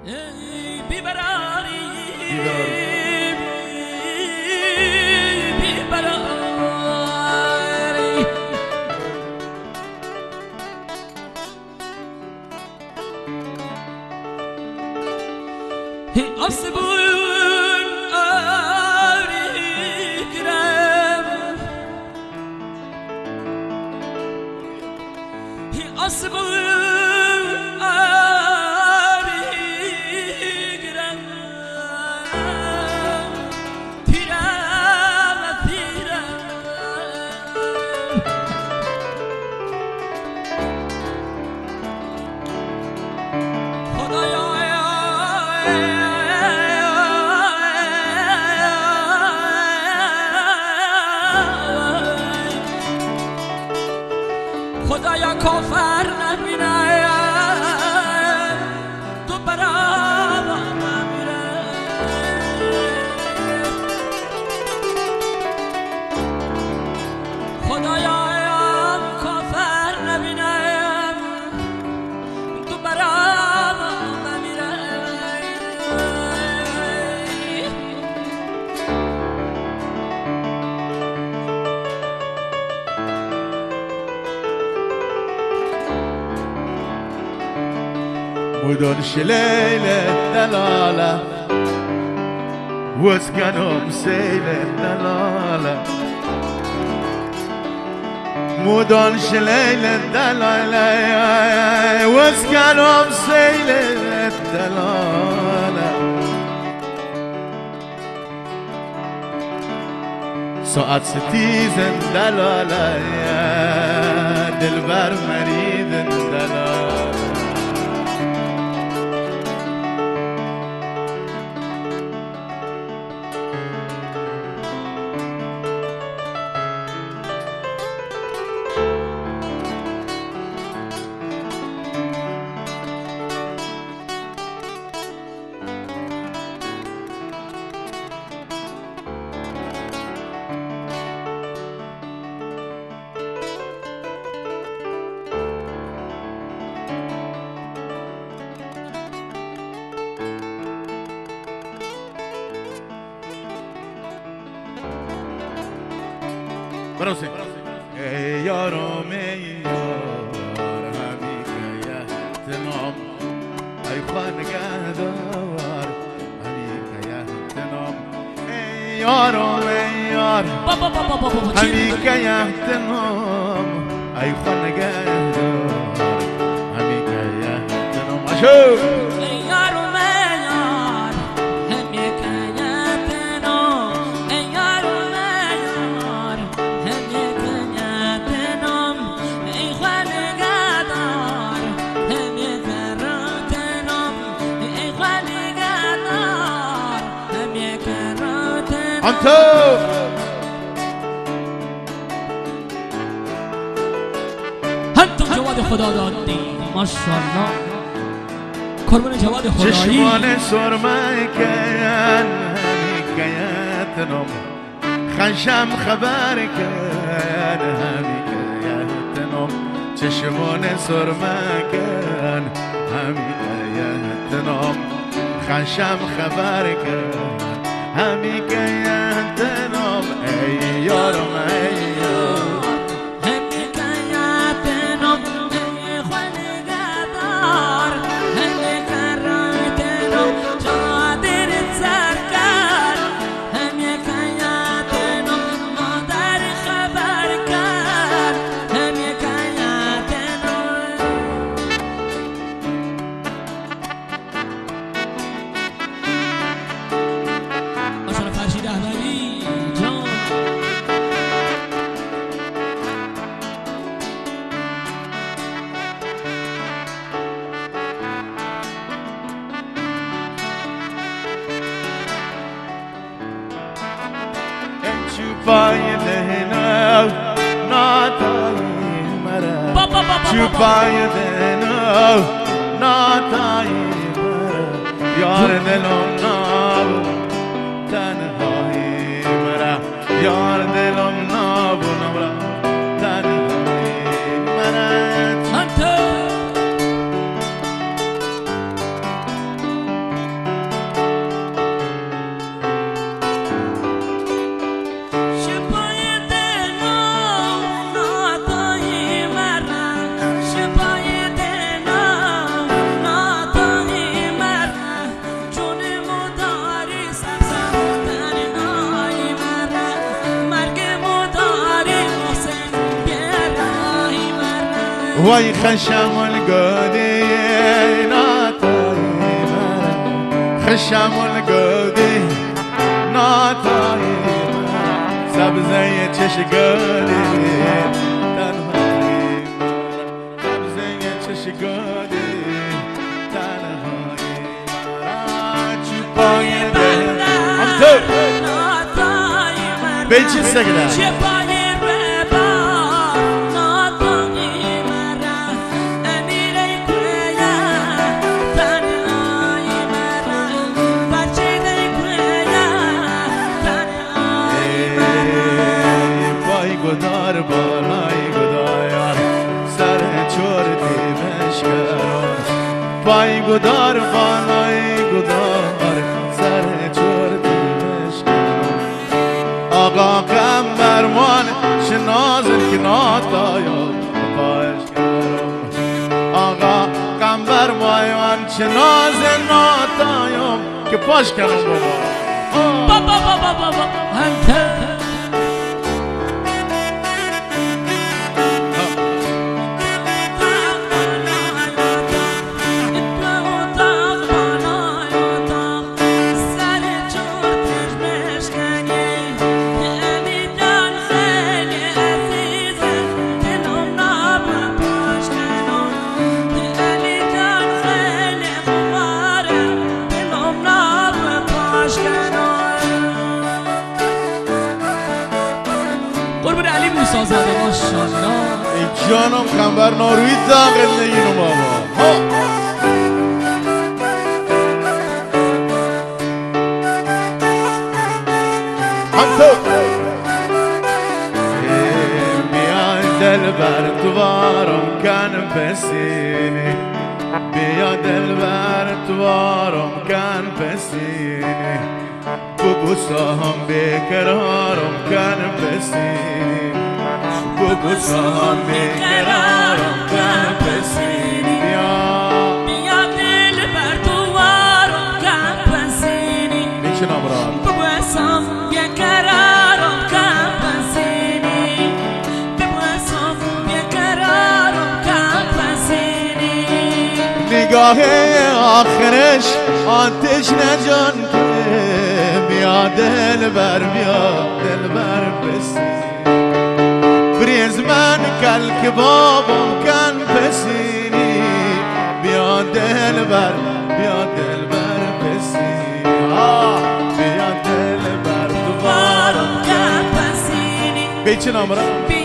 بیبراری آسبون آریگرم آسبون آریگرم پیرم پیرم خدایا خدایا کافر نبینم تو برام نمیره خدایا کافر نبینم تو برام نمیره مدنش ليل الدلالة واسكنهم سيل الدلالة مدنش ليل الدلالة واسكنهم سيل الدلالة ساعت ستيز الدلالة يا دلبر مريد الدلالة برو ای یارم ای یار همیشه یهتنام ای خانگهدار همیشه یهتنام ای یارم ای یار همیشه یهتنام ای خانگهدار همیشه یهتنام اشو انتو انتو جواد خدا دادی ماشاءالله قربون جواد خدایی چشمان سرمه کن همیکیتنم خشم خبر کن همیکیتنم چشمان سرمه کن همیکیتنم خشم خبر کن همیکیتنم ای یارم ای یار همیکیتنم ای خانگهدار همیکرایتنم چادرت سر کرد همیکیتنم مادر خبر کرد همیکیتنم فرشید احمدی جان چوبای دهنو ناتایی مرا چوبای دهنو ناتایی مرا یار دلم نابو تنهایی مرا یار دلم نابو مرا تنهایی مرا وای خشم الگودی ناتایی مرا خشم الگودی ناتایی مرا سبزه چشگادی تنهایی مرا سبزه چشگادی تنهایی مرا چوبای دل بیچی سگده گدار بالای گدایان سر چور دیمش کرد پای گدار بالای گدار سر چور دیمش کرد آقا کمبرمان شنازن که ناتایم پایش کرد آقا کمبرمان شنازن ناتایم که پاش کرد بابا قربون علی موسی زاده ماشاءالله ای جانم کمبر ناروی داغل نگینو بابا هم تو بیا دل بر دوارم کن پسینی بیا دل بر دوارم کن پسینی ببوسم بیقرارم کن پسینی ببوسم بیقرارم کن پسینی بیا دل بر دوارم کن پسینی بیچه نامران ببوسم بیقرارم کن پسینی ببوسم بیقرارم کن پسینی نگاه آخرش آتش نجان که بیا دل بر پسینی بریز من کل که بابم کن پسینی بیا دل بر پسینی بیا دل بر دوارم کن پسینی بیچه نامران